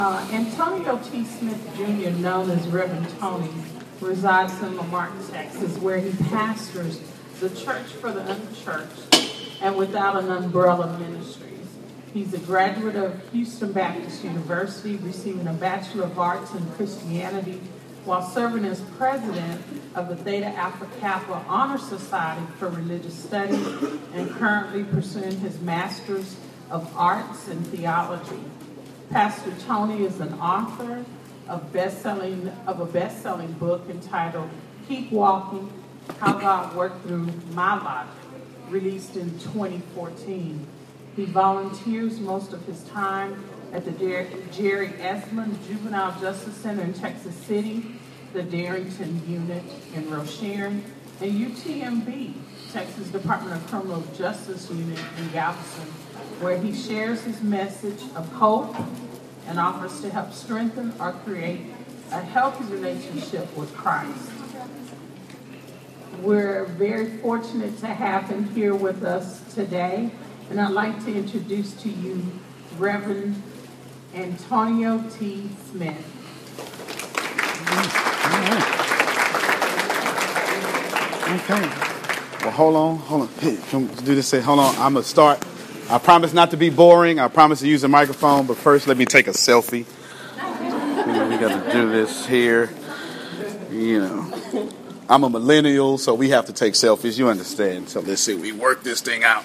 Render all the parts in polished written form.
Antonio T. Smith Jr., known as Reverend Tony, resides in Lamar, Texas, where he pastors the Church for the Unchurched and Without an Umbrella Ministries. He's a graduate of Houston Baptist University, receiving a Bachelor of Arts in Christianity while serving as president of the Theta Alpha Kappa Honor Society for Religious Studies and currently pursuing his Master's of Arts in Theology. Pastor Tony is an author of a best-selling book entitled Keep Walking, How God Worked Through My Logic, released in 2014. He volunteers most of his time at the Jerry Esmond Juvenile Justice Center in Texas City, the Darrington Unit in Rocheron, and UTMB, Texas Department of Criminal Justice Unit in Galveston, where he shares his message of hope and offers to help strengthen or create a healthy relationship with Christ. We're very fortunate to have him here with us today, and I'd like to introduce to you Reverend Antonio T. Smith. Okay. Well, hold on. Hey, can we do this? Hold on. I'm going to start. I promise not to be boring. I promise to use the microphone. But first, let me take a selfie. We got to do this here. I'm a millennial, so we have to take selfies. You understand. So let's see. We work this thing out.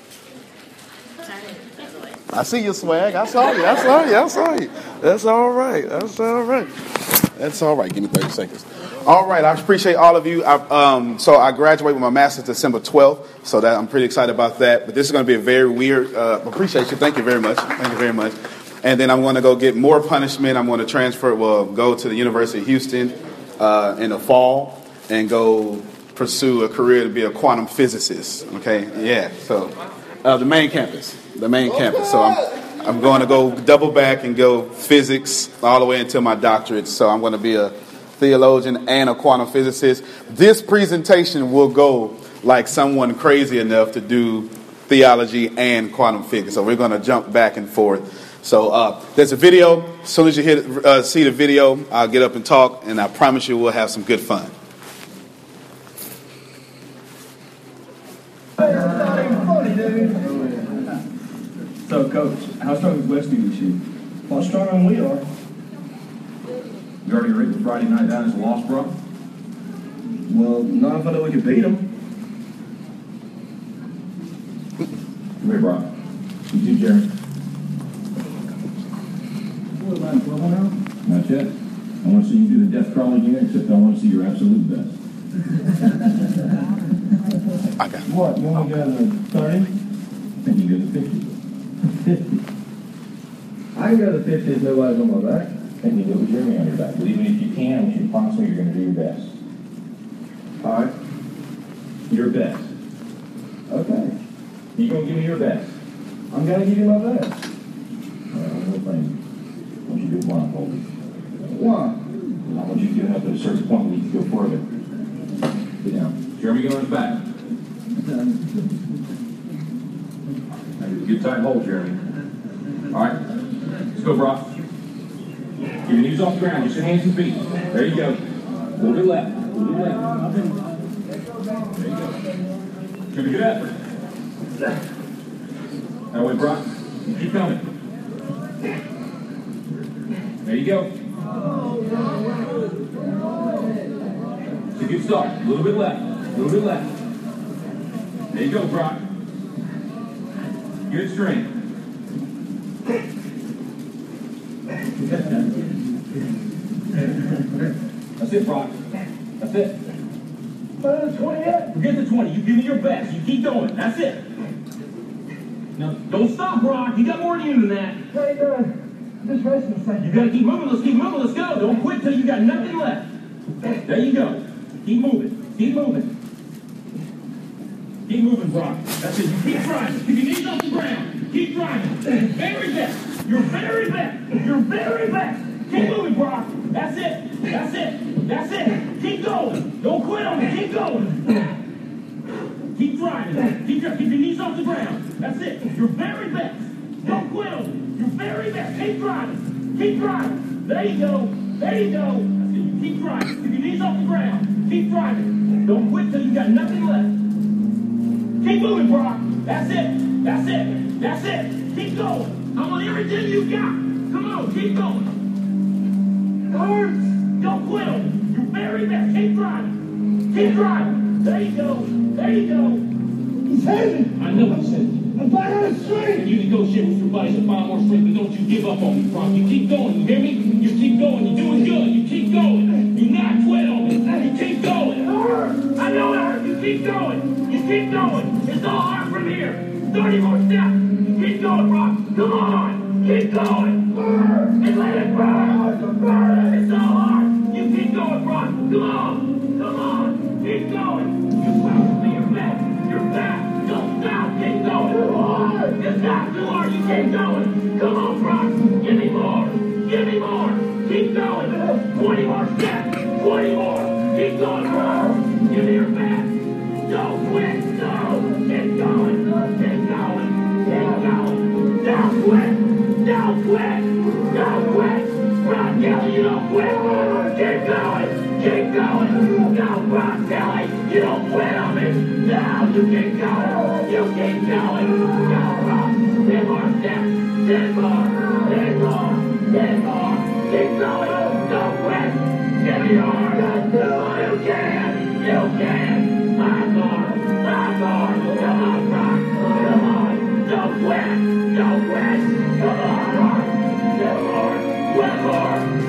I see your swag. I saw you. That's all right. Give me 30 seconds. All right, I appreciate all of you. So I graduate with my master's December 12th, so that I'm pretty excited about that. But this is going to be a very weird. Appreciate you. Thank you very much. And then I'm going to go get more punishment. I'm going to go to the University of Houston in the fall and go pursue a career to be a quantum physicist. Okay, yeah. So the main campus. So I'm going to go double back and go physics all the way until my doctorate. So I'm going to be a theologian and a quantum physicist. This presentation will go like someone crazy enough to do theology and quantum physics. So we're going to jump back and forth. So there's a video. As soon as you see the video, I'll get up and talk, and I promise you we'll have some good fun. So, Coach, how strong is Westy this year? Well, stronger than we are. You already written Friday night down as a loss, bro? Well, not if I know we can beat them. Come here, bro. You too, Jeremy. What, line 12 now? Not yet. I want to see you do the death crawl again, except I want to see your absolute best. I got it. What, you want to go to the 30? I think you do the 50. 50. I can go to 50 if nobody's on my back. I think you do it with Jeremy on your back. But even if you can, I want you to promise me you're going to do your best. All right. Your best. Okay. You're going to give me your best. I'm going to give you my best. No thing. I want you to do it blindfolded. Why? I want you to get up at a certain point where you can go further. Get down. Jeremy, get on his back. Good tight hold, Jeremy. All right. Let's go, Brock. Keep your knees off the ground. Just your hands and feet. There you go. Move your left. Move your left. There you go. Give a good effort. That way, Brock. Keep coming. There you go. It's a good start. A little bit left. A little bit left. There you go, Brock. Good strength. That's it, Brock. That's it. 20 yet? Forget the 20. You give me your best. You keep going. That's it. Now, don't stop, Brock. You got more in you than that. Hey, just rest a second. You got to keep moving. Let's keep moving. Let's go. Don't quit till you got nothing left. There you go. Keep moving. Keep moving. Keep moving, Brock. That's it. You keep driving. Keep your knees off the ground. Keep driving. Very best. Your very best. Your very best. Keep moving, Brock. That's it. That's it. That's it. Keep going. Don't quit on me. Keep going. Keep driving. Keep your knees off the ground. That's it. Your very best. Don't quit on me. Your very best. Keep driving. Keep driving. There you go. There you go. That's it. Keep driving. Keep your knees off the ground. Keep driving. Don't quit till you got nothing left. Keep moving, Brock. That's it. That's it. That's it. Keep going. I want everything you got. Come on, keep going. Don't quit on me. You're very best. Keep driving. Keep driving. There you go. There you go. He's heavy. I know he's heavy. I'm back on the And street. you negotiate with your buddies to find more strength, but don't you give up on me, Brock. You keep going, you hear me? You keep going, you're doing good, you keep going. You not quit on me, you keep going. I know it hurts, you keep going. You keep going. It's all hard from here. 30 more steps. Keep going, Brock. Come on. Keep going. And let it burn. It's all hard. You keep going, Brock. Come on. Come on. Keep going. You promised me your back. Your back. Don't stop, keep going. It's not too hard, you keep going. Come on, Brock. Give me more. Give me more. Keep going. 20 more steps. 20 more. Keep going, Brock. Give me your back. Don't quit. No. Keep going. Keep going. Keep going. Don't quit. Don't quit. Don't quit. Brock Kelly, you don't quit. Keep going. Keep going. No, Brock Kelly, you don't quit on me. No, you keep going. You keep going. Go, Brock. 10 more steps. 10 more. 10 more. 10 more. Keep going. Don't quit. Give me yours. Oh, you can. You can. 5 more. 5 more. Come on, Brock. Come on. Don't quit. Don't quit. Come on, Brock. 10 more. 1 more.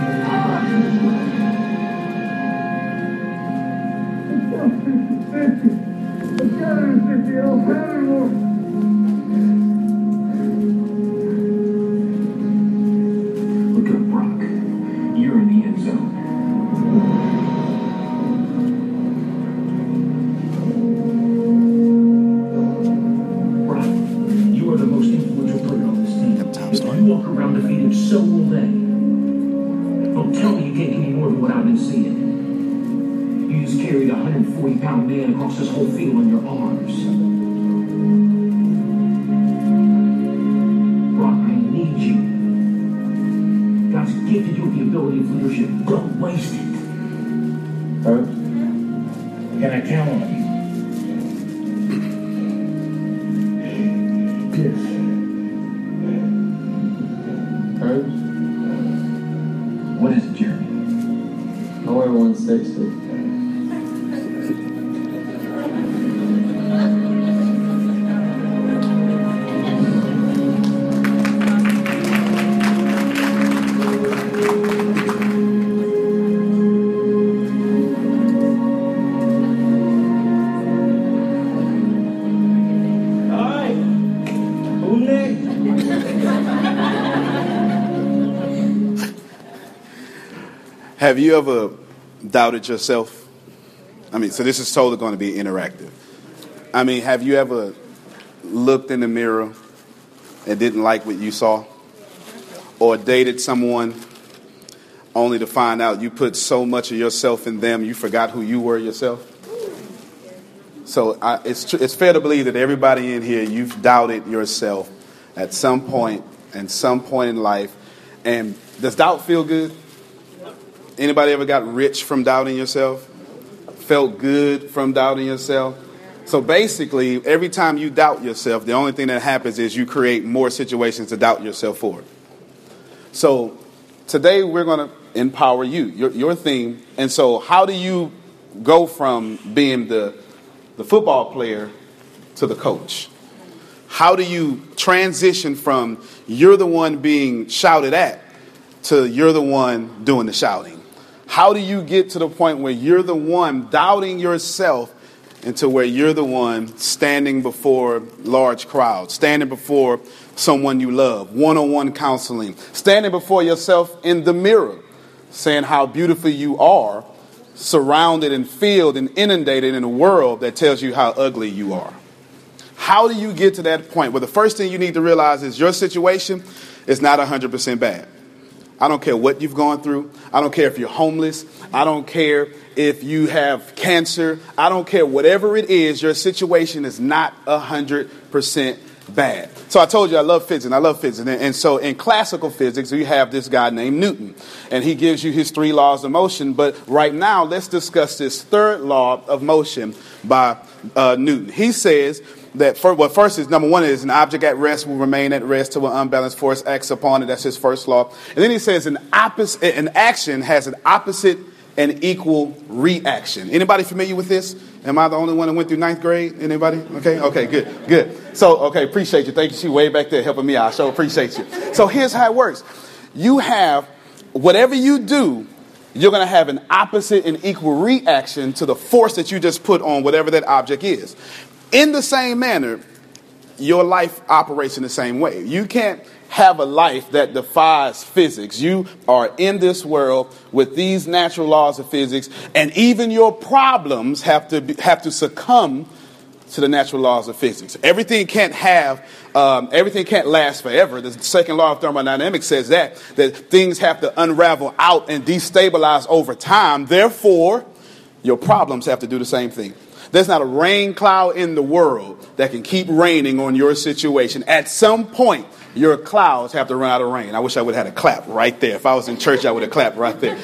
Look up, Brock. You're in the end zone. Brock, you are the most influential player on this team. You walk around defeated so all day. Don't tell me you can't give me more than what I've been seeing. You just carried a 140-pound man across this whole field on your arms. Brock, I need you. God's gifted you with the ability of leadership. Don't waste it. Huh? Can I count on you? Yes. Herbs? What is it, Jeremy? I wear 160. Have you ever doubted yourself? I mean, so this is totally going to be interactive. I mean, have you ever looked in the mirror and didn't like what you saw? Or dated someone only to find out you put so much of yourself in them, you forgot who you were yourself? So it's fair to believe that everybody in here, you've doubted yourself at some point in life. And does doubt feel good? Anybody ever got rich from doubting yourself? Felt good from doubting yourself? So basically, every time you doubt yourself, the only thing that happens is you create more situations to doubt yourself for. So today we're going to empower you, your theme. And so how do you go from being the football player to the coach? How do you transition from you're the one being shouted at to you're the one doing the shouting? How do you get to the point where you're the one doubting yourself into where you're the one standing before large crowds, standing before someone you love, one-on-one counseling, standing before yourself in the mirror, saying how beautiful you are, surrounded and filled and inundated in a world that tells you how ugly you are? How do you get to that point where the first thing you need to realize is your situation is not 100% bad? I don't care what you've gone through. I don't care if you're homeless. I don't care if you have cancer. I don't care. Whatever it is, your situation is not 100% bad. So I told you I love physics, and I love physics. And so in classical physics, we have this guy named Newton, and he gives you his 3 laws of motion. But right now, let's discuss this 3rd law of motion by Newton. He says that first is number 1 is an object at rest will remain at rest till an unbalanced force acts upon it. That's his first law. And then he says an action has an opposite and equal reaction. Anybody familiar with this? Am I the only one that went through 9th grade? Anybody? Okay, good. So, okay, appreciate you. Thank you. She way back there helping me out. I sure appreciate you. So here's how it works. You have, whatever you do, you're going to have an opposite and equal reaction to the force that you just put on whatever that object is. In the same manner, your life operates in the same way. You can't have a life that defies physics. You are in this world with these natural laws of physics, and even your problems have to succumb to the natural laws of physics. Everything can't last forever. The second law of thermodynamics says that things have to unravel out and destabilize over time. Therefore, your problems have to do the same thing. There's not a rain cloud in the world that can keep raining on your situation. At some point, your clouds have to run out of rain. I wish I would have had a clap right there. If I was in church, I would have clapped right there.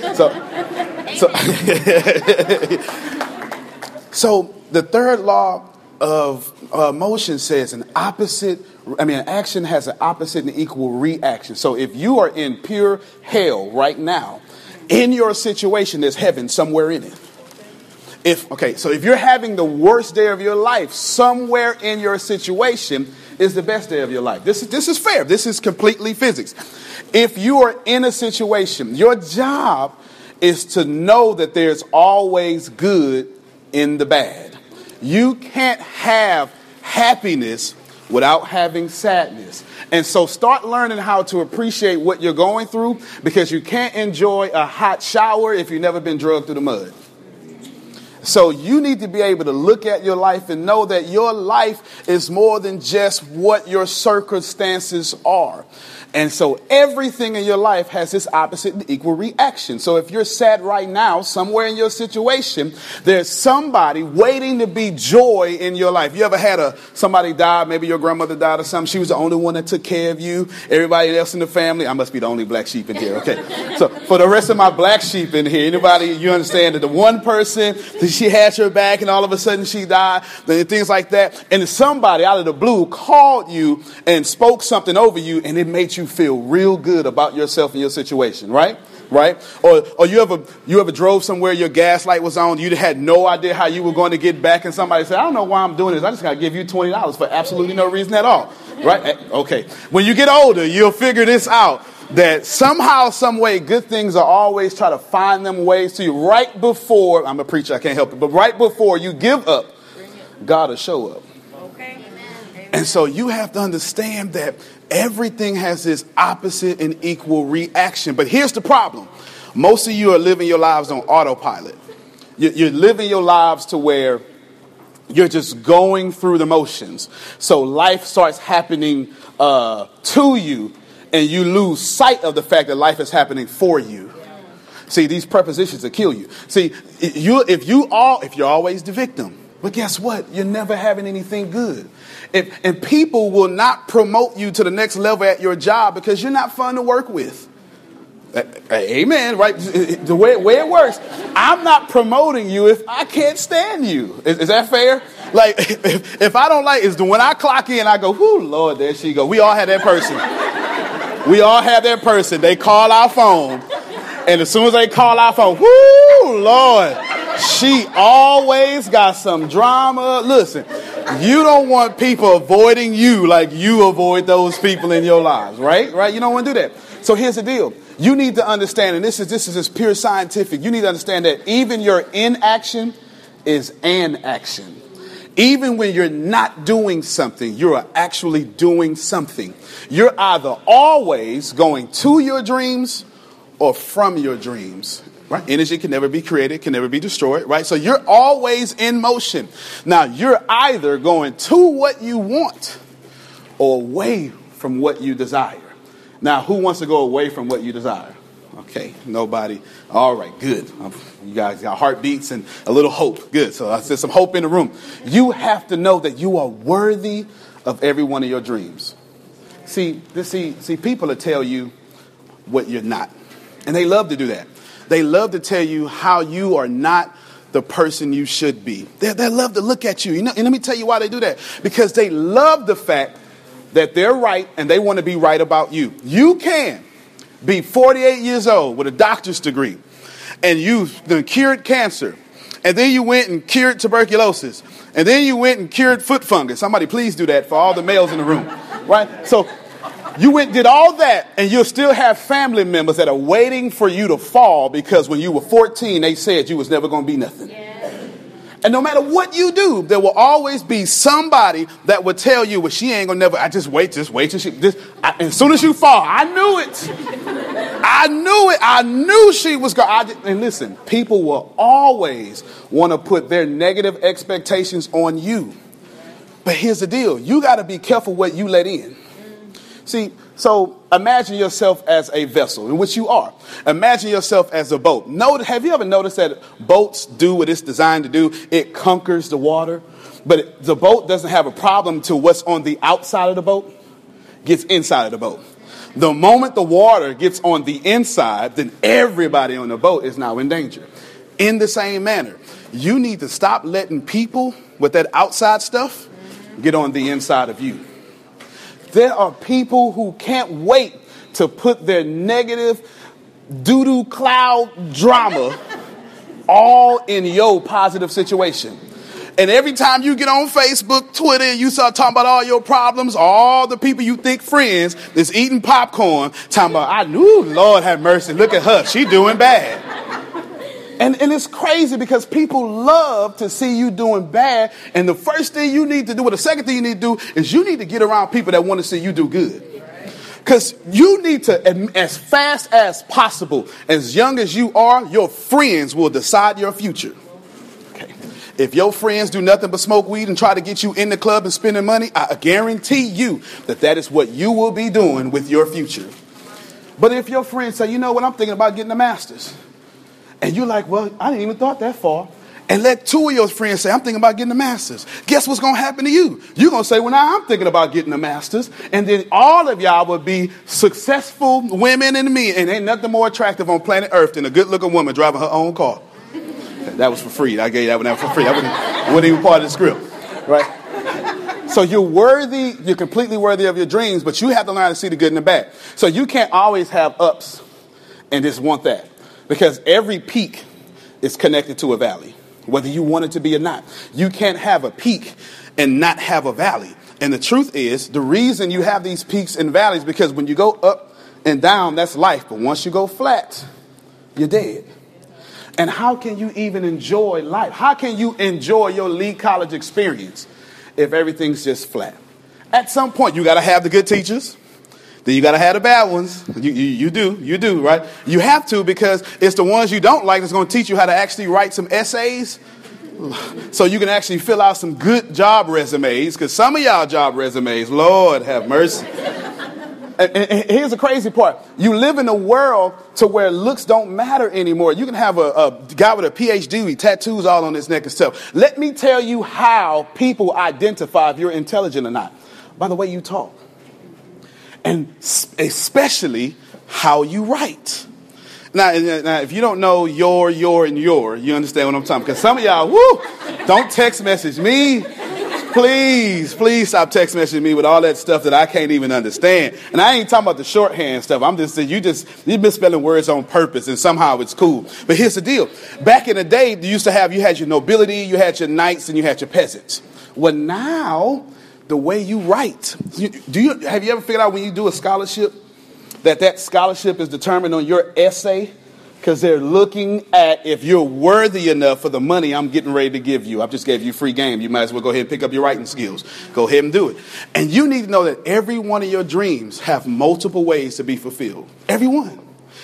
So the 3rd law of motion says an action has an opposite and equal reaction. So if you are in pure hell right now, in your situation, there's heaven somewhere in it. So if you're having the worst day of your life, somewhere in your situation is the best day of your life. This is fair. This is completely physics. If you are in a situation, your job is to know that there's always good in the bad. You can't have happiness without having sadness. And so start learning how to appreciate what you're going through, because you can't enjoy a hot shower if you've never been drugged through the mud. So you need to be able to look at your life and know that your life is more than just what your circumstances are. And so everything in your life has this opposite and equal reaction. So if you're sad right now, somewhere in your situation, there's somebody waiting to be joy in your life. You ever had somebody die? Maybe your grandmother died or something. She was the only one that took care of you. Everybody else in the family. I must be the only black sheep in here. Okay. So for the rest of my black sheep in here, anybody, you understand that the one person that she had your back and all of a sudden she died, and things like that. And somebody out of the blue called you and spoke something over you, and it made you feel real good about yourself and your situation, right? Or you ever drove somewhere, your gas light was on, you had no idea how you were going to get back, and somebody said, I don't know why I'm doing this, I just got to give you $20 for absolutely no reason at all, right? Okay. When you get older, you'll figure this out, that somehow, some way, good things are always try to find them ways to you. Right before, I'm a preacher, I can't help it, but right before you give up, God will show up. Okay. And so you have to understand that everything has this opposite and equal reaction. But here's the problem. Most of you are living your lives on autopilot. You're living your lives to where you're just going through the motions. So life starts happening to you, and you lose sight of the fact that life is happening for you. See, these prepositions will kill you. See, if you're always the victim. But guess what? You're never having anything good. And people will not promote you to the next level at your job because you're not fun to work with. Amen, right? The way it works, I'm not promoting you if I can't stand you. Is that fair? Like, if I don't like, when I clock in, I go, whoo, Lord, there she go. We all have that person. They call our phone. And as soon as they call our phone, whoo, Lord, she always got some drama. Listen, you don't want people avoiding you like you avoid those people in your lives, right? You don't want to do that. So here's the deal. You need to understand, and this is just pure scientific. You need to understand that even your inaction is an action. Even when you're not doing something, you're actually doing something. You're either always going to your dreams or from your dreams. Right? Energy can never be created, can never be destroyed, right? So you're always in motion. Now, you're either going to what you want or away from what you desire. Now, who wants to go away from what you desire? Okay, nobody. All right, good. You guys got heartbeats and a little hope. Good. So there's some hope in the room. You have to know that you are worthy of every one of your dreams. See, people will tell you what you're not. And they love to do that. They love to tell you how you are not the person you should be. They love to look at you. And let me tell you why they do that. Because they love the fact that they're right and they want to be right about you. You can be 48 years old with a doctor's degree and you've cured cancer. And then you went and cured tuberculosis. And then you went and cured foot fungus. Somebody please do that for all the males in the room. Right? So you went and did all that, and you'll still have family members that are waiting for you to fall because when you were 14, they said you was never going to be nothing. Yeah. And no matter what you do, there will always be somebody that will tell you, well, she ain't going to never, just wait till she, as soon as you fall, I knew it. I knew she was going to. And listen, people will always want to put their negative expectations on you. But here's the deal. You got to be careful what you let in. See, so imagine yourself as a vessel, in which you are. Imagine yourself as a boat. Have you ever noticed that boats do what it's designed to do? It conquers the water. But the boat doesn't have a problem to what's on the outside of the boat gets inside of the boat. The moment the water gets on the inside, then everybody on the boat is now in danger. In the same manner, you need to stop letting people with that outside stuff get on the inside of you. There are people who can't wait to put their negative doo-doo cloud drama all in your positive situation. And every time you get on Facebook, Twitter, and you start talking about all your problems, all the people you think friends is eating popcorn, talking about, I knew, Lord have mercy, look at her, she doing bad. And it's crazy because people love to see you doing bad. And the first thing you need to do, or the second thing you need to do, is you need to get around people that want to see you do good. Because you need to, as fast as possible, as young as you are, your friends will decide your future. Okay. If your friends do nothing but smoke weed and try to get you in the club and spending money, I guarantee you that is what you will be doing with your future. But if your friends say, you know what, I'm thinking about getting a master's. And you're like, well, I didn't even thought that far. And let two of your friends say, I'm thinking about getting a master's. Guess what's going to happen to you? You're going to say, well, now I'm thinking about getting a master's. And then all of y'all will be successful women and men. And ain't nothing more attractive on planet Earth than a good-looking woman driving her own car. That was for free. I gave you that one out for free. That wasn't even part of the script. Right? So you're worthy. You're completely worthy of your dreams. But you have to learn to see the good and the bad. So you can't always have ups and just want that. Because every peak is connected to a valley, whether you want it to be or not. You can't have a peak and not have a valley. And the truth is, the reason you have these peaks and valleys, because when you go up and down, that's life. But once you go flat, you're dead. And how can you even enjoy life? How can you enjoy your Lee College experience if everything's just flat? At some point, you got to have the good teachers. Then you got to have the bad ones. You do, right? You have to, because it's the ones you don't like that's going to teach you how to actually write some essays so you can actually fill out some good job resumes, because some of y'all job resumes, Lord have mercy. And here's the crazy part. You live in a world to where looks don't matter anymore. You can have a guy with a PhD with tattoos all on his neck and stuff. Let me tell you how people identify if you're intelligent or not. By the way you talk. And especially how you write. Now, if you don't know your, you understand what I'm talking about. Because some of y'all, don't text message me. Please stop text messaging me with all that stuff that I can't even understand. And I ain't talking about the shorthand stuff. I'm just saying you're misspelling words on purpose and somehow it's cool. But here's the deal. Back in the day, you had your nobility, you had your knights, and you had your peasants. Well, now, the way you write, have you ever figured out when you do a scholarship that scholarship is determined on your essay? Because they're looking at if you're worthy enough for the money I'm getting ready to give you. I just gave you free game. You might as well go ahead and pick up your writing skills. Go ahead and do it. And you need to know that every one of your dreams have multiple ways to be fulfilled. Every one.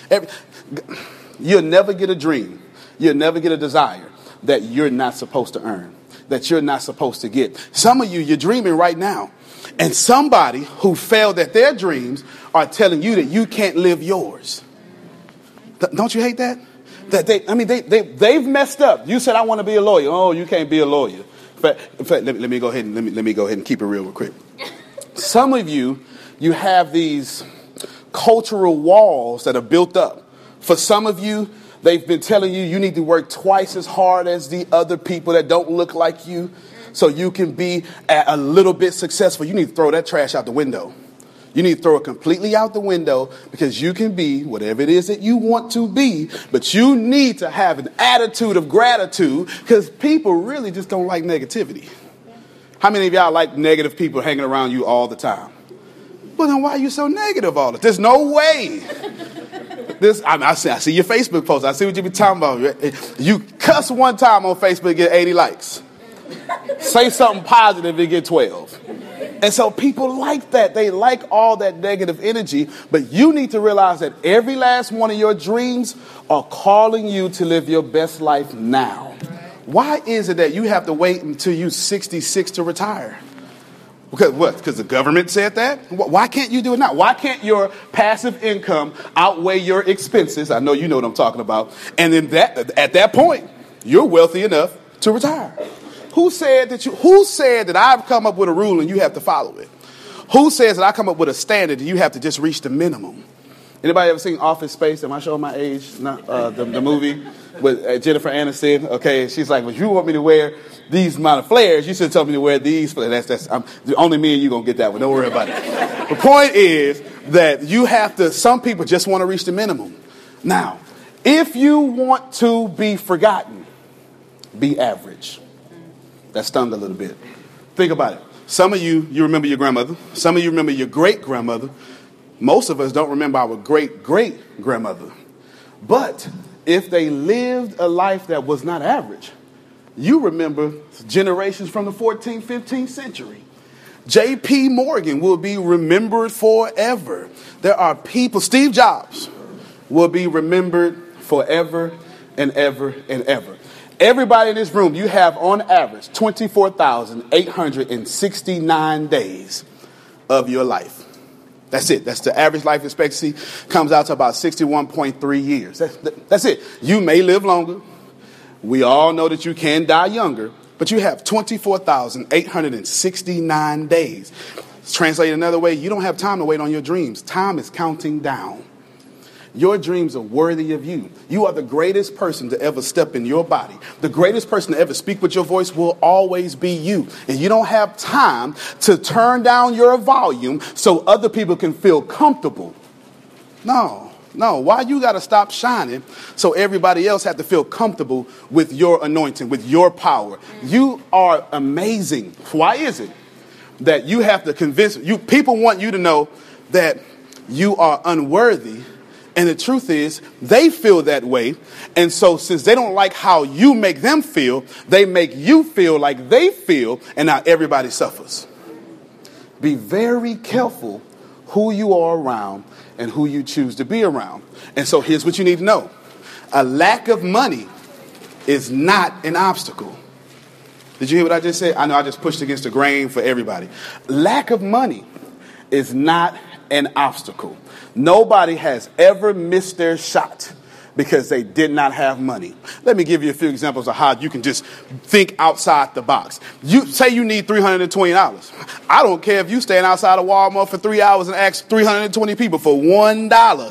You'll never get a dream. You'll never get a desire that you're not supposed to earn, that you're not supposed to get. Some of you're dreaming right now. And somebody who failed at their dreams are telling you that you can't live yours. Don't you hate that? That they've messed up. You said, I want to be a lawyer. Oh, you can't be a lawyer In fact, let me go ahead and keep it real quick. Some of you have these cultural walls that are built up. For some of you, they've been telling you need to work twice as hard as the other people that don't look like you so you can be a little bit successful. You need to throw that trash out the window. You need to throw it completely out the window because you can be whatever it is that you want to be, but you need to have an attitude of gratitude because people really just don't like negativity. How many of y'all like negative people hanging around you all the time? Well, then why are you so negative all the time? There's no way. I see your Facebook post. I see what you be talking about. You cuss one time on Facebook, get 80 likes. Say something positive, and get 12. And so people like that. They like all that negative energy. But you need to realize that every last one of your dreams are calling you to live your best life now. Why is it that you have to wait until you're 66 to retire? Because what? Because the government said that? Why can't you do it now? Why can't your passive income outweigh your expenses? I know you know what I'm talking about. And then at that point, you're wealthy enough to retire. Who said that I've come up with a rule and you have to follow it? Who says that I come up with a standard and you have to just reach the minimum? Anybody ever seen Office Space? Am I showing my age? No, the movie with Jennifer Aniston. Okay, she's like, well, if you want me to wear these amount of flares, you should tell me to wear these flares. That's only me and you gonna get that one. Don't worry about it. The point is that you have to. Some people just want to reach the minimum. Now, if you want to be forgotten, be average. That stung a little bit. Think about it. Some of you remember your grandmother. Some of you remember your great-grandmother. Most of us don't remember our great-great-grandmother. But if they lived a life that was not average, you remember generations from the 14th, 15th century. J.P. Morgan will be remembered forever. There are people, Steve Jobs will be remembered forever and ever and ever. Everybody in this room, you have on average 24,869 days of your life. That's it. That's the average life expectancy. Comes out to about 61.3 years. That's it. You may live longer. We all know that you can die younger, but you have 24,869 days. Translated another way, you don't have time to wait on your dreams. Time is counting down. Your dreams are worthy of you. You are the greatest person to ever step in your body. The greatest person to ever speak with your voice will always be you. And you don't have time to turn down your volume so other people can feel comfortable. No. Why you got to stop shining so everybody else have to feel comfortable with your anointing, with your power? You are amazing. Why is it that you have to convince you? People want you to know that you are unworthy. And the truth is, they feel that way. And so since they don't like how you make them feel, they make you feel like they feel, and now everybody suffers. Be very careful who you are around and who you choose to be around. And so here's what you need to know. A lack of money is not an obstacle. Did you hear what I just said? I know I just pushed against the grain for everybody. Lack of money is not an obstacle. Nobody has ever missed their shot because they did not have money. Let me give you a few examples of how you can just think outside the box. You say you need $320. I don't care if you stand outside of Walmart for 3 hours and ask 320 people for $1.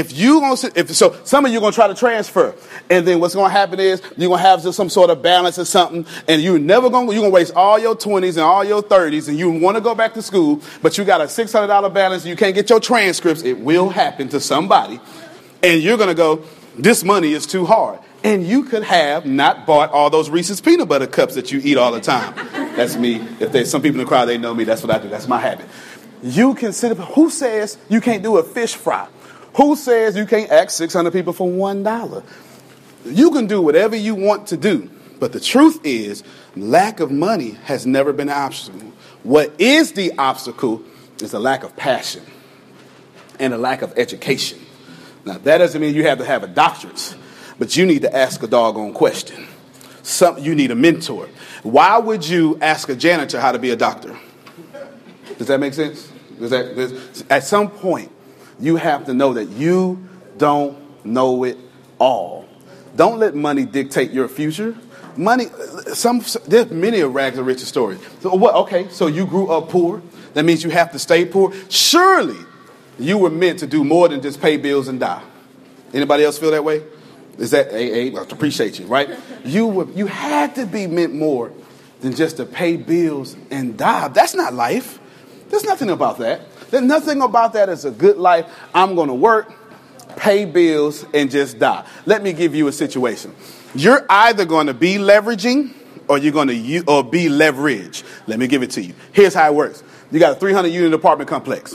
So some of you are going to try to transfer. And then what's going to happen is you're going to have some sort of balance or something. And you're going to waste all your 20s and all your 30s. And you want to go back to school, but you got a $600 balance. And you can't get your transcripts. It will happen to somebody. And you're going to go, this money is too hard. And you could have not bought all those Reese's peanut butter cups that you eat all the time. That's me. If there's some people in the crowd, they know me. That's what I do. That's my habit. You consider, who says you can't do a fish fry? Who says you can't ask 600 people for $1? You can do whatever you want to do. But the truth is, lack of money has never been an obstacle. What is the obstacle is a lack of passion and a lack of education. Now, that doesn't mean you have to have a doctorate, but you need to ask a doggone question. You need a mentor. Why would you ask a janitor how to be a doctor? Does that make sense? At some point, you have to know that you don't know it all. Don't let money dictate your future. money, there's many of rags to riches stories. So what? Okay, so you grew up poor. That means you have to stay poor. Surely you were meant to do more than just pay bills and die. Anybody else feel that way? Is that I appreciate you, right? You had to be meant more than just to pay bills and die. That's not life. There's nothing about that. There's nothing about that as a good life. I'm going to work, pay bills, and just die. Let me give you a situation. You're either going to be leveraging or you're going to be leveraged. Let me give it to you. Here's how it works. You got a 300-unit apartment complex.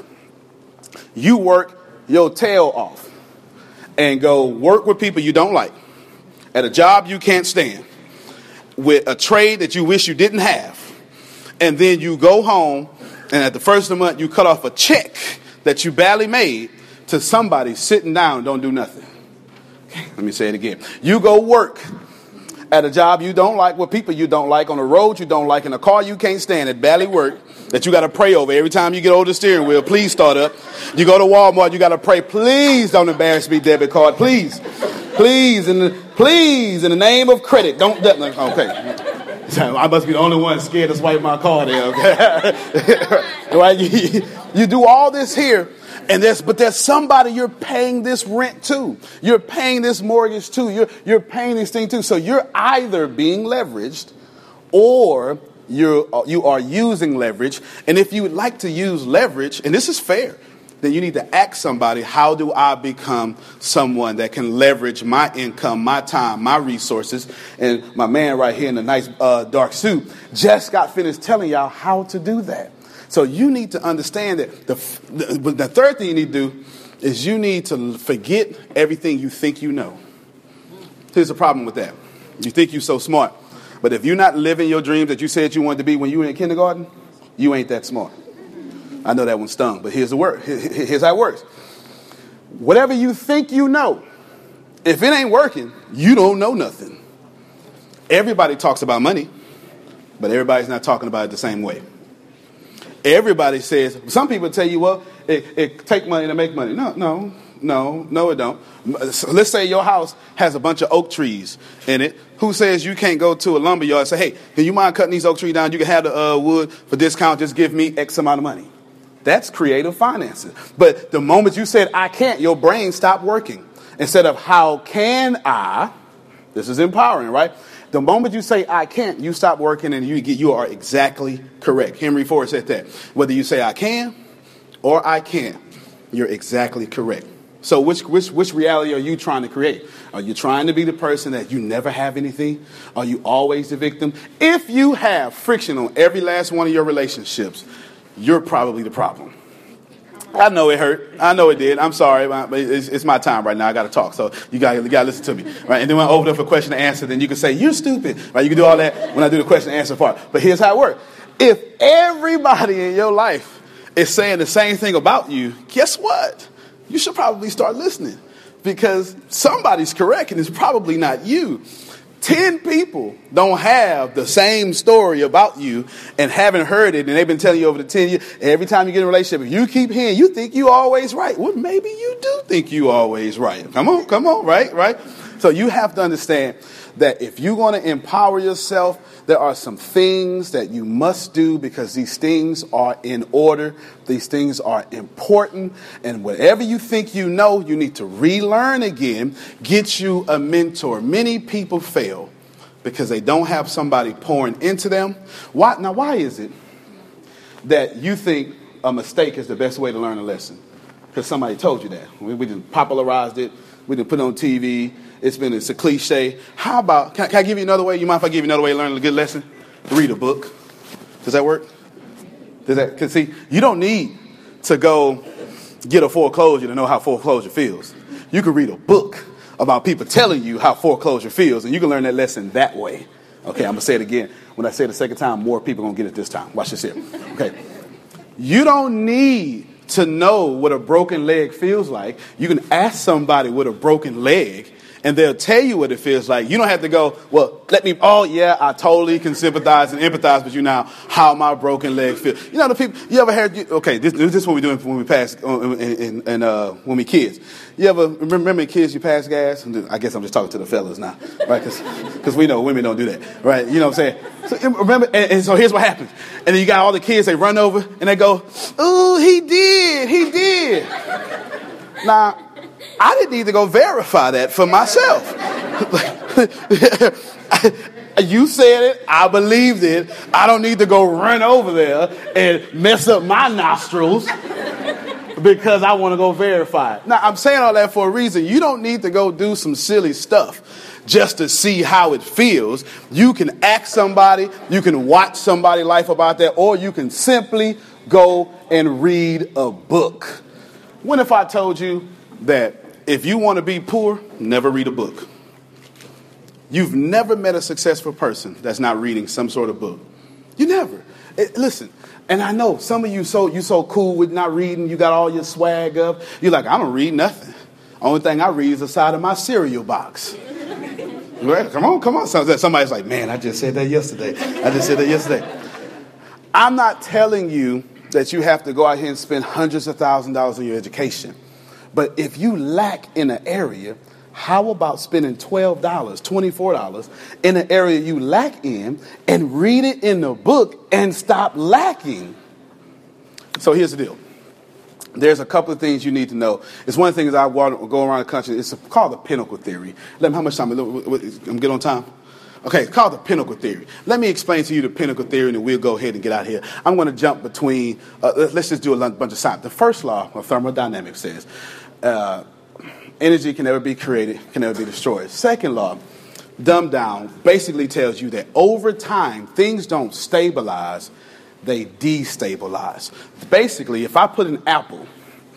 You work your tail off and go work with people you don't like, at a job you can't stand, with a trade that you wish you didn't have, and then you go home, and at the first of the month, you cut off a check that you barely made to somebody sitting down and don't do nothing. Okay, let me say it again. You go work at a job you don't like, with people you don't like, on a road you don't like, in a car you can't stand, that barely work, that you got to pray over every time you get over the steering wheel. Please start up. You go to Walmart, you got to pray. Please don't embarrass me, debit card. Please, in the name of credit, don't. Okay. I must be the only one scared to swipe my card there. Okay. Right? You do all this here. But there's somebody you're paying this rent to. You're paying this mortgage to. You're paying this thing to. So you're either being leveraged or you are using leverage. And if you would like to use leverage, and this is fair, then you need to ask somebody, how do I become someone that can leverage my income, my time, my resources? And my man right here in the nice dark suit just got finished telling y'all how to do that. So you need to understand that the third thing you need to do is you need to forget everything you think you know. Here's the problem with that. You think you're so smart. But if you're not living your dreams that you said you wanted to be when you were in kindergarten, you ain't that smart. I know that one stung, but here's how it works. Whatever you think you know, if it ain't working, you don't know nothing. Everybody talks about money, but everybody's not talking about it the same way. Everybody says, some people tell you, well, it take money to make money. No, it don't. So let's say your house has a bunch of oak trees in it. Who says you can't go to a lumber yard and say, hey, can you mind cutting these oak trees down? You can have the wood for discount. Just give me X amount of money. That's creative finances. But the moment you said, I can't, your brain stopped working. Instead of how can I, this is empowering, right? The moment you say, I can't, you stop working and you are exactly correct. Henry Ford said that. Whether you say I can or I can't, you're exactly correct. So which reality are you trying to create? Are you trying to be the person that you never have anything? Are you always the victim? If you have friction on every last one of your relationships, you're probably the problem. I know it hurt. I know it did. I'm sorry, but it's my time right now. I got to talk, so you got to listen to me, right? And then when I open up for question and answer, then you can say you're stupid, right? You can do all that when I do the question and answer part. But here's how it works: if everybody in your life is saying the same thing about you, guess what? You should probably start listening, because somebody's correct, and it's probably not you. 10 people don't have the same story about you and haven't heard it, and they've been telling you over the 10 years. Every time you get in a relationship, if you keep hearing, you think you always right. Well, maybe you do think you always right. Come on, right? So you have to understand that if you're going to empower yourself, there are some things that you must do, because these things are in order. These things are important. And whatever you think you know, you need to relearn again. Get you a mentor. Many people fail because they don't have somebody pouring into them. Why is it that you think a mistake is the best way to learn a lesson? Because somebody told you that. We just popularized it. We didn't put it on TV. It's a cliche. How about, can I give you another way? You mind if I give you another way to learn a good lesson? Read a book. Does that work? Because see, you don't need to go get a foreclosure to know how foreclosure feels. You can read a book about people telling you how foreclosure feels, and you can learn that lesson that way. Okay, I'm going to say it again. When I say it the second time, more people are going to get it this time. Watch this here. Okay. You don't need to know what a broken leg feels like. You can ask somebody with a broken leg, and they'll tell you what it feels like. You don't have to go, well, I totally can sympathize and empathize with you now, how my broken leg feels. You know, the people, you ever heard, this is what we do when we pass, when we kids. You ever remember kids, you pass gas? I guess I'm just talking to the fellas now, right? Because we know women don't do that, right? You know what I'm saying? So remember, and so here's what happens. And then you got all the kids, they run over and they go, ooh, he did. Now, I didn't need to go verify that for myself. You said it, I believed it. I don't need to go run over there and mess up my nostrils because I want to go verify it. Now, I'm saying all that for a reason. You don't need to go do some silly stuff just to see how it feels. You can ask somebody, you can watch somebody's life about that, or you can simply go and read a book. What if I told you that if you want to be poor, never read a book? You've never met a successful person that's not reading some sort of book. You never. Listen, and I know some of you so cool with not reading. You got all your swag up. You're like, I don't read nothing. Only thing I read is the side of my cereal box. Right? Come on. Somebody's like, man, I just said that yesterday. I'm not telling you that you have to go out here and spend hundreds of thousands of dollars on your education. But if you lack in an area, how about spending $12, $24 in an area you lack in and read it in the book and stop lacking? So here's the deal. There's a couple of things you need to know. It's one of the things I want to go around the country. It's called the Pinnacle Theory. How much time? I'm good on time? Okay, it's called the Pinnacle Theory. Let me explain to you the Pinnacle Theory, and then we'll go ahead and get out of here. I'm going to jump between, let's just do a bunch of science. The first law of thermodynamics says energy can never be created, can never be destroyed. Second law, dumbed down, basically tells you that over time, things don't stabilize, they destabilize. Basically, if I put an apple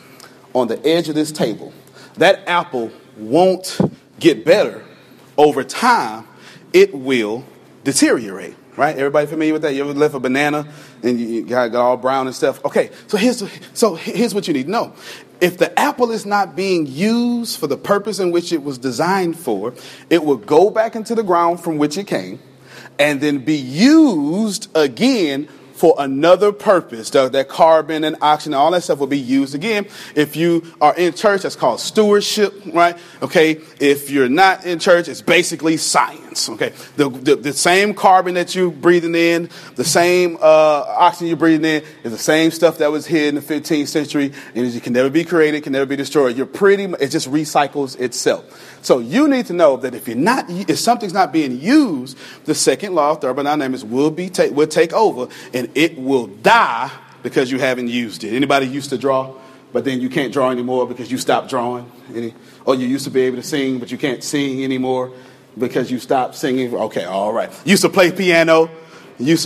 on the edge of this table, that apple won't get better. Over time, it will deteriorate, right? Everybody familiar with that? You ever left a banana and you got all brown and stuff? Okay, so here's what you need to know. If the apple is not being used for the purpose in which it was designed for, it will go back into the ground from which it came and then be used again for another purpose. That carbon and oxygen, all that stuff will be used again. If you are in church, that's called stewardship, right? Okay. If you're not in church, it's basically science. Okay. The same carbon that you're breathing in, the same oxygen you're breathing in, is the same stuff that was here in the 15th century. And it can never be created, can never be destroyed. It just recycles itself. So you need to know that if something's not being used, the second law of thermodynamics will take over, and it will die because you haven't used it. Anybody used to draw, but then you can't draw anymore because you stopped drawing? Or you used to be able to sing, but you can't sing anymore because you stopped singing? Okay, all right. Used to play piano. Used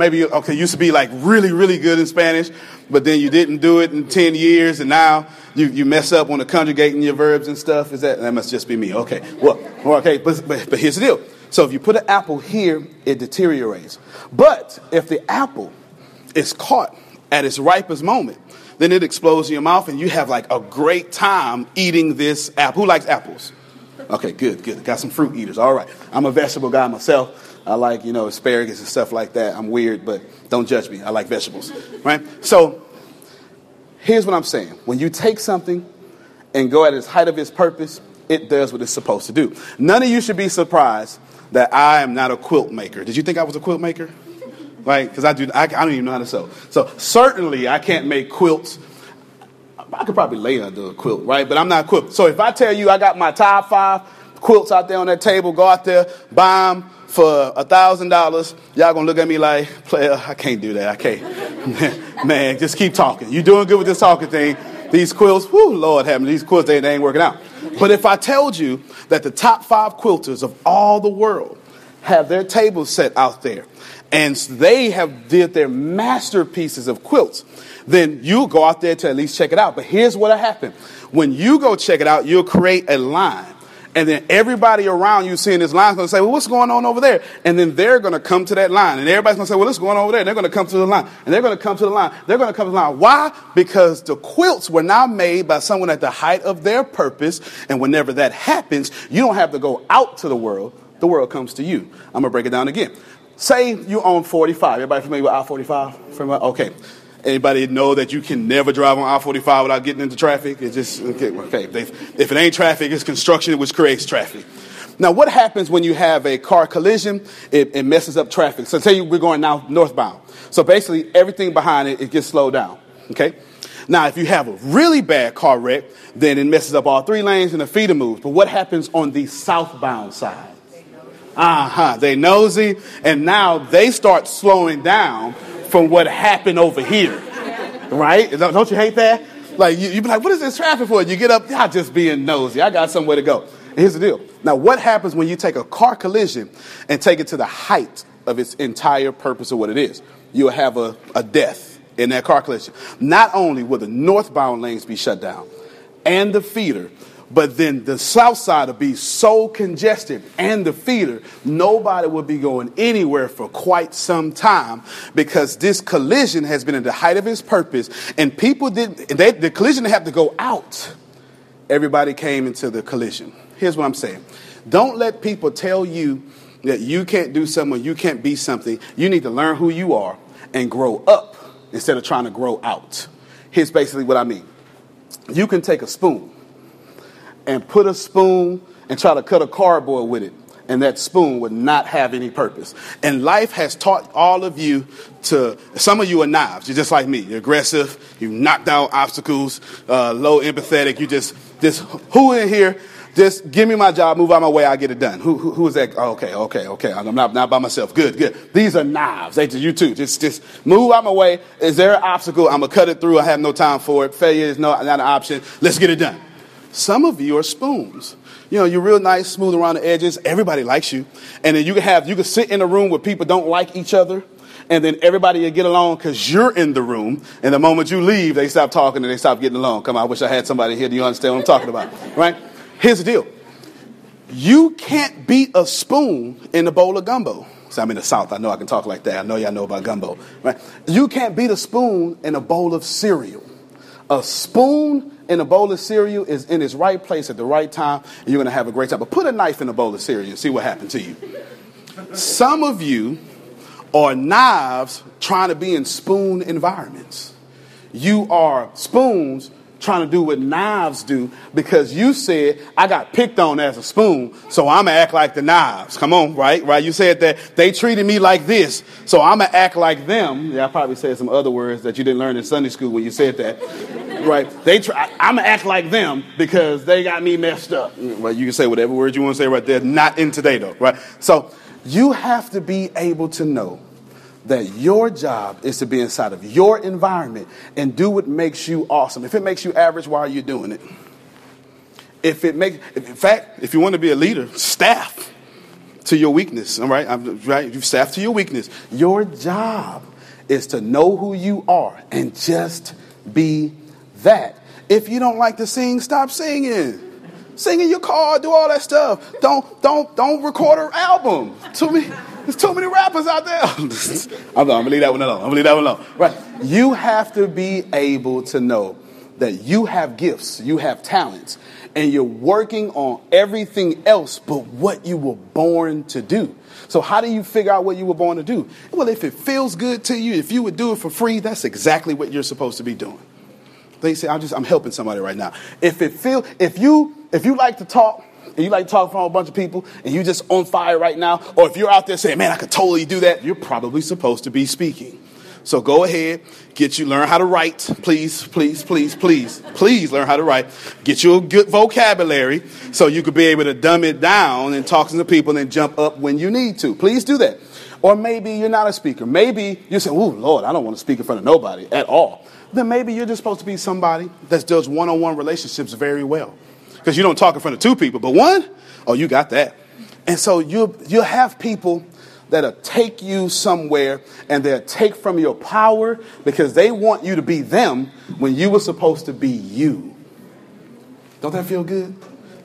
to be like really, really good in Spanish, but then you didn't do it in 10 years, and now you mess up on the conjugating your verbs and stuff. That must just be me. Okay, but here's the deal. So if you put an apple here, it deteriorates. But if the apple is caught at its ripest moment, then it explodes in your mouth, and you have like a great time eating this apple. Who likes apples? Okay, good. Got some fruit eaters. All right. I'm a vegetable guy myself. I like, asparagus and stuff like that. I'm weird, but don't judge me. I like vegetables, right? So here's what I'm saying. When you take something and go at its height of its purpose, it does what it's supposed to do. None of you should be surprised that I am not a quilt maker. Did you think I was a quilt maker? Right? Because I don't even know how to sew. So certainly I can't make quilts. I could probably lay under a quilt, right? But I'm not a quilt. So if I tell you I got my top 5 quilts out there on that table, go out there, buy them for $1,000, y'all gonna look at me like, player, I can't do that. I can't. Man, just keep talking. You doing good with this talking thing. These quilts, whoo, Lord have me, these quilts, they ain't working out. But if I told you that the top 5 quilters of all the world have their tables set out there, and they have did their masterpieces of quilts, then you go out there to at least check it out. But here's what'll happen. When you go check it out, you'll create a line. And then everybody around you seeing this line is going to say, well, what's going on over there? And then they're going to come to that line. And everybody's going to say, well, what's going on over there? And they're going to come to the line. And they're going to come to the line. They're going to come to the line. Why? Because the quilts were now made by someone at the height of their purpose. And whenever that happens, you don't have to go out to the world. The world comes to you. I'm going to break it down again. Say you own 45. Everybody familiar with I-45? Okay. Anybody know that you can never drive on I-45 without getting into traffic? It's just, okay. If it ain't traffic, it's construction which creates traffic. Now, what happens when you have a car collision? It messes up traffic. So say we're going now northbound. So basically, everything behind it gets slowed down, okay? Now, if you have a really bad car wreck, then it messes up all 3 lanes and the feeder moves. But what happens on the southbound side? They nosy, and now they start slowing down from what happened over here, right? Don't you hate that? Like, you be like, what is this traffic for? You get up, y'all just being nosy. I got somewhere to go. And here's the deal. Now, what happens when you take a car collision and take it to the height of its entire purpose of what it is? You'll have a death in that car collision. Not only will the northbound lanes be shut down and the feeder, but then the south side will be so congested and the feeder, nobody will be going anywhere for quite some time because this collision has been at the height of its purpose. And people the collision didn't have to go out. Everybody came into the collision. Here's what I'm saying. Don't let people tell you that you can't do something or you can't be something. You need to learn who you are and grow up instead of trying to grow out. Here's basically what I mean. You can take a spoon and put a spoon and try to cut a cardboard with it, and that spoon would not have any purpose. And life has taught all of you some of you are knives. You're just like me. You're aggressive. You knock down obstacles, low empathetic. You just who in here, just give me my job, move out my way, I'll get it done. Who is that? Oh, okay. I'm not by myself. Good. These are knives. You too. Just move out my way. Is there an obstacle? I'm going to cut it through. I have no time for it. Failure is not an option. Let's get it done. Some of you are spoons. You know, you're real nice, smooth around the edges. Everybody likes you. And then you can sit in a room where people don't like each other. And then everybody will get along because you're in the room. And the moment you leave, they stop talking and they stop getting along. Come on, I wish I had somebody here. Do you understand what I'm talking about? Right? Here's the deal. You can't beat a spoon in a bowl of gumbo. So I'm in the South. I know I can talk like that. I know y'all know about gumbo. Right? You can't beat a spoon in a bowl of cereal. A spoon in a bowl of cereal is in its right place at the right time, and you're going to have a great time. But put a knife in a bowl of cereal and see what happens to you. Some of you are knives trying to be in spoon environments. You are spoons trying to do what knives do because you said, I got picked on as a spoon, so I'm going to act like the knives. Come on, right? You said that they treated me like this, so I'm going to act like them. Yeah, I probably said some other words that you didn't learn in Sunday school when you said that. Right? I'm going to act like them because they got me messed up. Well, you can say whatever word you want to say right there. Not in today, though. Right? So you have to be able to know that your job is to be inside of your environment and do what makes you awesome. If it makes you average, why are you doing it? In fact, if you want to be a leader, staff to your weakness. All right? Right? You staff to your weakness. Your job is to know who you are and just be that. If you don't like to sing, stop singing. Sing in your car, do all that stuff. Don't record an album. There's too many rappers out there. I'm going to leave that one alone. Right. You have to be able to know that you have gifts, you have talents, and you're working on everything else but what you were born to do. So how do you figure out what you were born to do? Well, if it feels good to you, if you would do it for free, that's exactly what you're supposed to be doing. They say, I'm helping somebody right now. If you like to talk, and you like to talk in front of a bunch of people, and you just on fire right now, or if you're out there saying, man, I could totally do that, you're probably supposed to be speaking. So go ahead, learn how to write. Please learn how to write. Get you a good vocabulary so you could be able to dumb it down and talk to the people and then jump up when you need to. Please do that. Or maybe you're not a speaker. Maybe you say, oh, Lord, I don't want to speak in front of nobody at all. Then maybe you're just supposed to be somebody that does one-on-one relationships very well. Because you don't talk in front of two people, but one, oh, you got that. And so you'll have people that'll take you somewhere and they'll take from your power because they want you to be them when you were supposed to be you. Don't that feel good?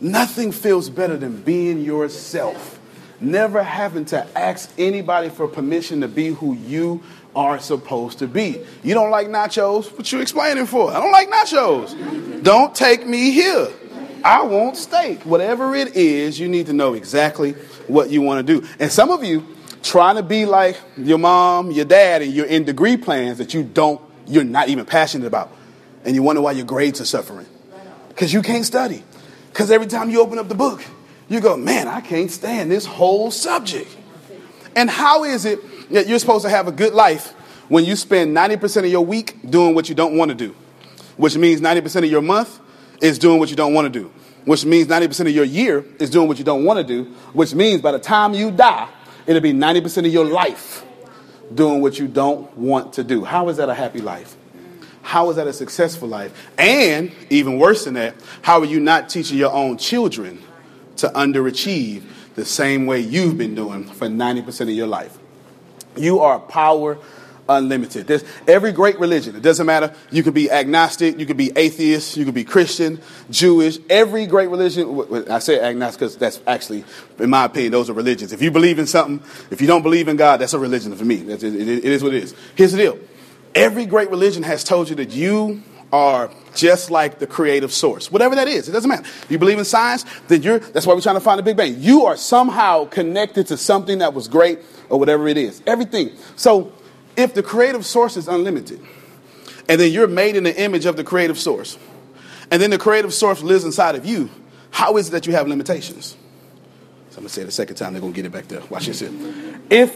Nothing feels better than being yourself. Never having to ask anybody for permission to be who you are supposed to be. You don't like nachos? What you explaining for? I don't like nachos. Don't take me here. I want steak. Whatever it is, you need to know exactly what you want to do. And some of you trying to be like your mom, your dad, and you're in degree plans that you're not even passionate about. And you wonder why your grades are suffering. Because you can't study. Because every time you open up the book, you go, man, I can't stand this whole subject. And how is it that you're supposed to have a good life when you spend 90% of your week doing what you don't want to do? Which means 90% of your month is doing what you don't want to do. Which means 90% of your year is doing what you don't want to do. Which means by the time you die, it'll be 90% of your life doing what you don't want to do. How is that a happy life? How is that a successful life? And even worse than that, how are you not teaching your own children to underachieve the same way you've been doing for 90% of your life? You are power unlimited. There's every great religion. It doesn't matter. You could be agnostic. You could be atheist. You could be Christian, Jewish. Every great religion. I say agnostic because that's actually, in my opinion, those are religions. If you believe in something, if you don't believe in God, that's a religion for me. It is what it is. Here's the deal. Every great religion has told you that you are just like the creative source. Whatever that is, it doesn't matter. If you believe in science, then that's why we're trying to find the Big Bang. You are somehow connected to something that was great or whatever it is. Everything. So if the creative source is unlimited, and then you're made in the image of the creative source, and then the creative source lives inside of you, how is it that you have limitations? So I'm going to say it a second time. They're going to get it back there. Watch this here. If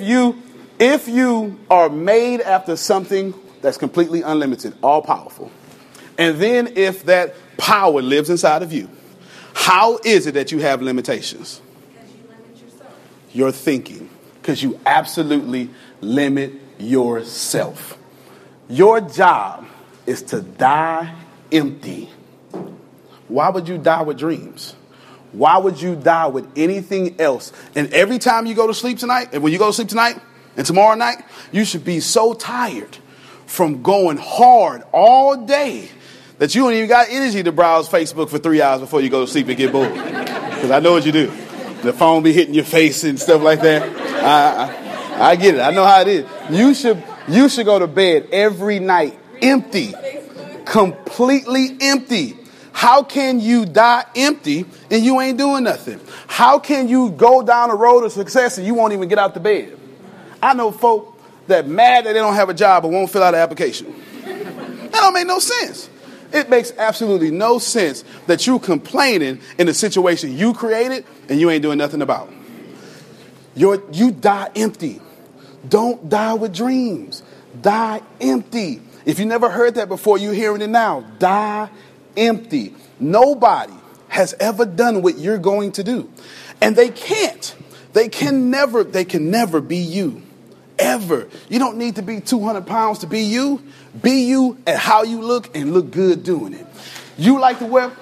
you are made after something that's completely unlimited, all powerful, and then if that power lives inside of you, how is it that you have limitations? Because you limit yourself. Your thinking. Because you absolutely limit yourself. Your job is to die empty. Why would you die with dreams? Why would you die with anything else? And every time you go to sleep tonight, and when you go to sleep tonight and tomorrow night, you should be so tired from going hard all day that you don't even got energy to browse Facebook for 3 hours before you go to sleep and get bored. Because I know what you do. The phone be hitting your face and stuff like that. I get it. I know how it is. You should go to bed every night empty, completely empty. How can you die empty and you ain't doing nothing? How can you go down the road of success and you won't even get out the bed? I know folk that mad that they don't have a job but won't fill out an application. That don't make no sense. It makes absolutely no sense that you complaining in a situation you created and you ain't doing nothing about. You die empty. Don't die with dreams. Die empty. If you never heard that before, you're hearing it now. Die empty. Nobody has ever done what you're going to do. And they can't. They can never be you. Ever. You don't need to be 200 pounds to be you. Be you at how you look and look good doing it. You like to wear...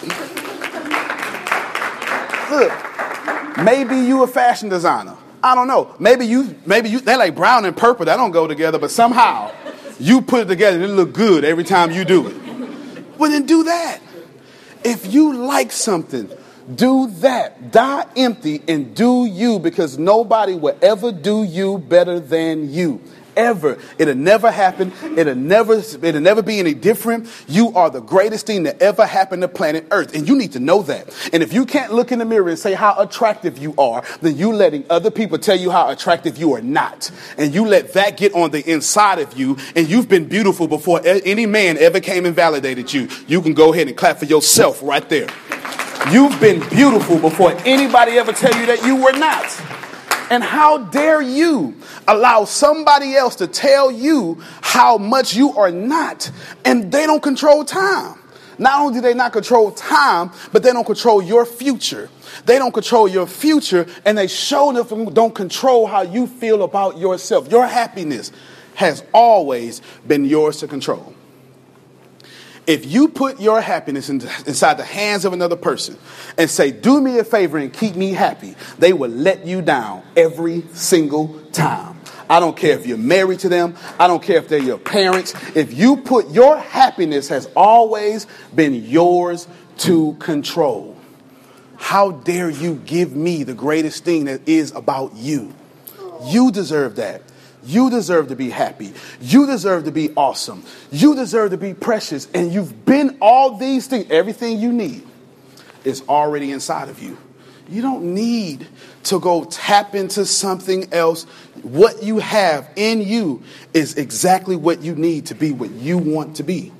Look, maybe you a fashion designer. I don't know. Maybe you, they're like brown and purple. That don't go together, but somehow you put it together and it look good every time you do it. Well, then do that. If you like something, do that. Die empty and do you, because nobody will ever do you better than you. Ever. It'll never happen. It'll never be any different. You are the greatest thing that ever happened to planet Earth. And you need to know that. And if you can't look in the mirror and say how attractive you are, then you letting other people tell you how attractive you are not. And you let that get on the inside of you. And you've been beautiful before any man ever came and validated you. You can go ahead and clap for yourself right there. You've been beautiful before anybody ever tell you that you were not. And how dare you allow somebody else to tell you how much you are not, and they don't control time. Not only do they not control time, but they don't control your future. They don't control your future, and they don't control how you feel about yourself. Your happiness has always been yours to control. If you put your happiness inside the hands of another person and say, do me a favor and keep me happy, they will let you down every single time. I don't care if you're married to them. I don't care if they're your parents. If you put your happiness has always been yours to control. How dare you give me the greatest thing that is about you? You deserve that. You deserve to be happy. You deserve to be awesome. You deserve to be precious. And you've been all these things. Everything you need is already inside of you. You don't need to go tap into something else. What you have in you is exactly what you need to be what you want to be.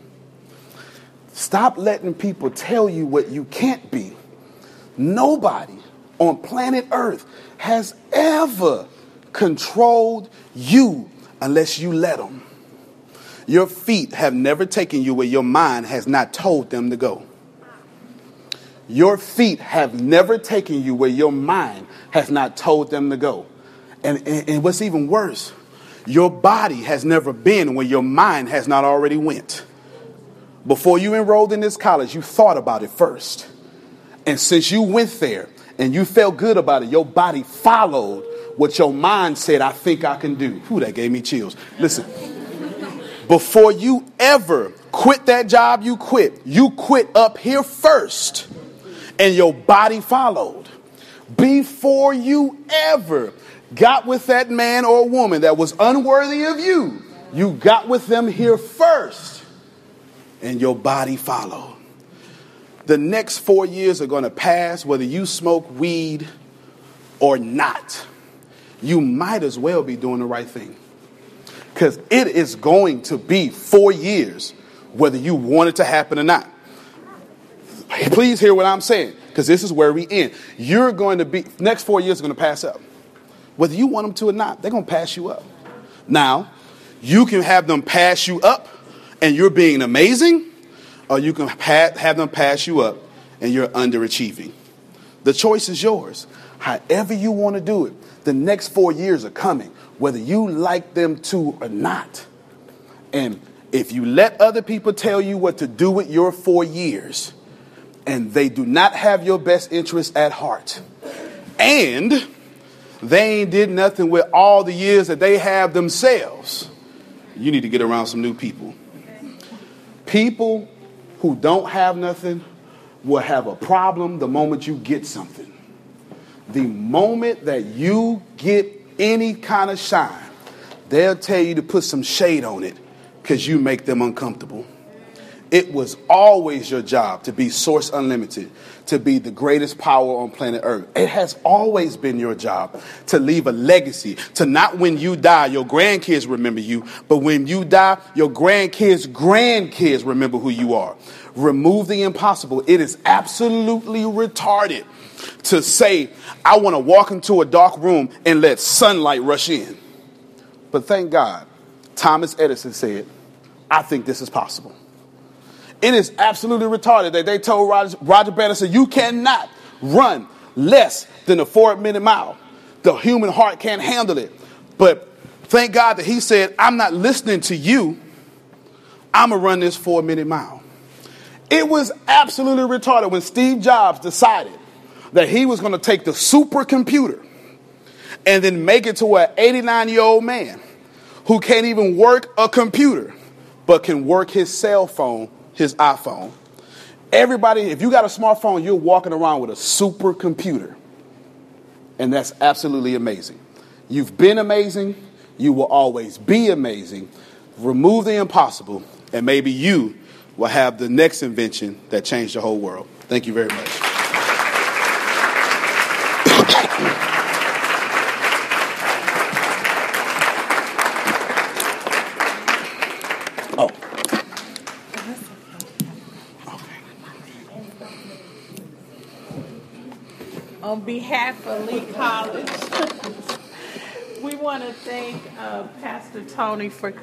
Stop letting people tell you what you can't be. Nobody on planet Earth has ever controlled you unless you let them. Your feet have never taken you where your mind has not told them to go. Your feet have never taken you where your mind has not told them to go. And what's even worse, your body has never been where your mind has not already went. Before you enrolled in this college, you thought about it first. And since you went there and you felt good about it, your body followed what your mind said, I think I can do. Whew, that gave me chills. Listen, before you ever quit that job you quit up here first. And your body followed. Before you ever got with that man or woman that was unworthy of you, you got with them here first. And your body followed. The next 4 years are going to pass whether you smoke weed or not. You might as well be doing the right thing. Because it is going to be 4 years whether you want it to happen or not. Please hear what I'm saying, because this is where we end. You're going to be, next 4 years are going to pass up. Whether you want them to or not, they're going to pass you up. Now, you can have them pass you up and you're being amazing, or you can have them pass you up and you're underachieving. The choice is yours. However you want to do it, the next 4 years are coming, whether you like them to or not. And if you let other people tell you what to do with your 4 years, and they do not have your best interest at heart, and they ain't did nothing with all the years that they have themselves, you need to get around some new people. People who don't have nothing will have a problem the moment you get something. The moment that you get any kind of shine, they'll tell you to put some shade on it because you make them uncomfortable. It was always your job to be Source Unlimited, to be the greatest power on planet Earth. It has always been your job to leave a legacy, to not when you die, your grandkids remember you, but when you die, your grandkids remember who you are. Remove the impossible. It is absolutely retarded to say, I want to walk into a dark room and let sunlight rush in. But thank God, Thomas Edison said, I think this is possible. It is absolutely retarded that they told Roger Bannister, you cannot run less than a 4-minute mile. The human heart can't handle it. But thank God that he said, I'm not listening to you. I'm going to run this 4-minute mile. It was absolutely retarded when Steve Jobs decided that he was going to take the supercomputer and then make it to an 89-year-old man who can't even work a computer, but can work his cell phone, his iPhone. Everybody, if you got a smartphone, you're walking around with a supercomputer. And that's absolutely amazing. You've been amazing. You will always be amazing. Remove the impossible, and maybe you will have the next invention that changed the whole world. Thank you very much. On behalf of Lee College, we want to thank Pastor Tony for